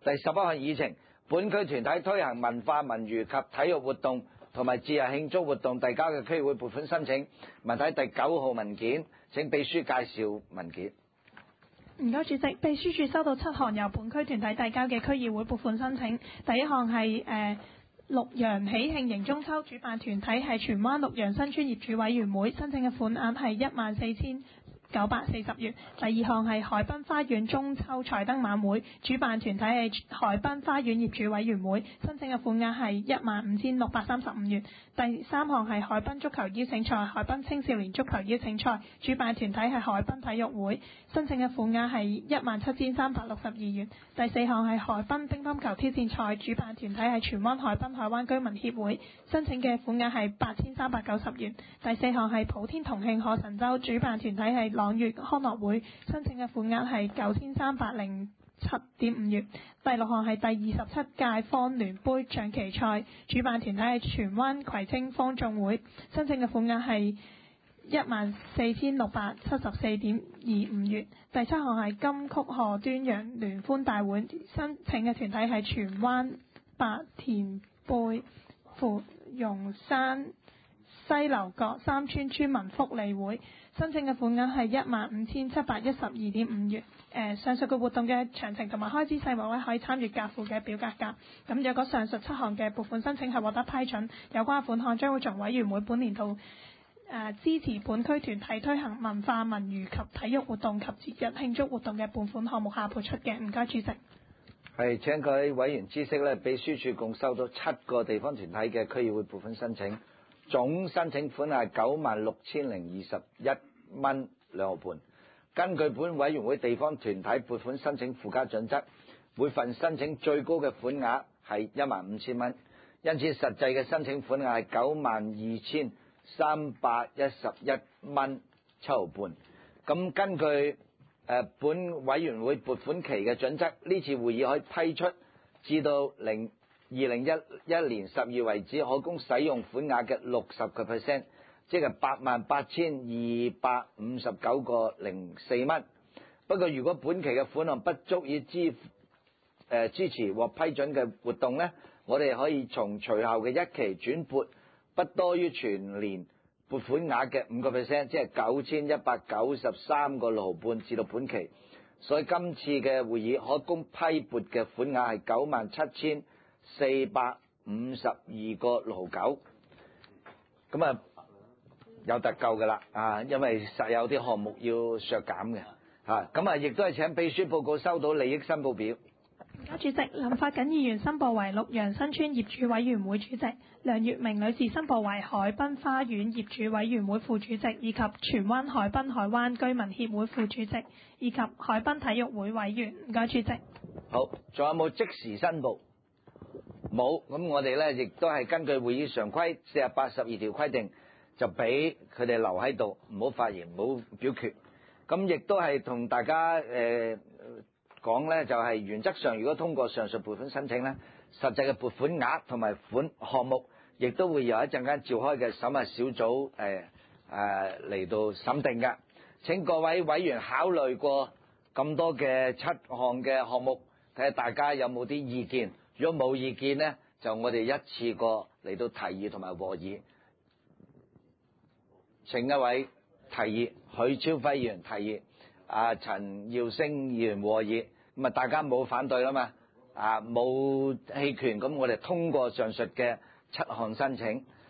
第11項議程，本區團體推行文化文娛及體育活動同埋節日慶祝活動遞交嘅區議會撥款申請，文體第9號文件，請秘書介紹文件。 唔該，主席，秘書處收到7項由本區團體遞交嘅區議會撥款申請。第一項係綠楊喜慶迎中秋，主辦團體係荃灣綠楊新村業主委員會，申請嘅款額係14,940元。第二項係海濱花園中秋彩燈晚會，主辦團體係海濱花園業主委員會，申請嘅款額係15,635元。第三項係海濱足球邀請賽、海濱青少年足球邀請賽，主辦團體係海濱體育會，申請嘅款額係17,362元。第四項係海濱乒乓球挑戰賽，主辦團體係荃灣海濱海灣居民協會，申請嘅款額係8,390元。第四項係普天同慶賀神舟，主辦團體係朗悅康樂會，申請嘅款額係9,307.5元。第六項係第27屆方聯杯象棋賽，主辦團體係荃灣葵青方眾會，申請嘅款額係14,674.25元。第七項係金曲賀端陽聯歡大會，申請嘅團體係荃灣白田貝芙蓉山西樓角三村村民福利會，申請嘅款額係15,712.5元。上述嘅活動嘅詳情同埋開支細目可以參閱夾附嘅表格㗎。咁若果上述7項嘅撥款申請係獲得批准，有關款項將會從委員會本年度支持本區團體推行文化文娛及體育活動及節日慶祝活動嘅撥款項目下撥出嘅。唔該，主席。 係，請各位委員知悉咧，秘書處共收到7個地方團體嘅區議會撥款申請，總申請款係96,021蚊2毫半。根據本委員會地方團體撥款申請附加準則，每份申請最高嘅款額係15,000蚊，因此實際嘅申請款額係92,311蚊7毫半。咁根據本委員會撥款期嘅準則，呢次會議可以批出至到2011年12月為止可供使用款額嘅60%，即係88,259.04蚊。不過如果本期嘅款項不足以支持獲批准嘅活動呢，我哋可以從隨後嘅一期轉撥不多於全年撥款額嘅5%，即係9,193.6毫半至到本期。所以今次嘅會議可供批撥嘅款額係97,452.6毫9。咁啊有特夠噶啦因為實有啲項目要削減嘅咁亦都係請秘書報告收到利益申報表。 主席，林發瑾議員申報為綠楊新村業主委員會主席，梁月明女士申報為海濱花園業主委員會副主席，以及荃灣海濱海灣居民協會副主席，以及海濱體育會委員。唔該，主席。 好，仲有冇即時申報？冇。咁我哋呢亦都係根據會議常規48、12條規定，就俾佢哋留喺度，唔好發言，唔好表決。咁亦都係同大家講呢，就係原則上如果通過上述撥款申請呢，實際嘅撥款額同埋款項目亦都會由一陣間召開嘅審核小組嚟到審定嘅。請各位委員考慮過咁多嘅7項嘅項目，睇下大家有冇啲意見。如果冇意見呢，就我哋一次過嚟到提議同埋和議。請一位提議，許超輝議員提議，陳耀升議員和議，咁大家冇反對啦嘛，冇棄權，咁我哋通過上述嘅7項申請。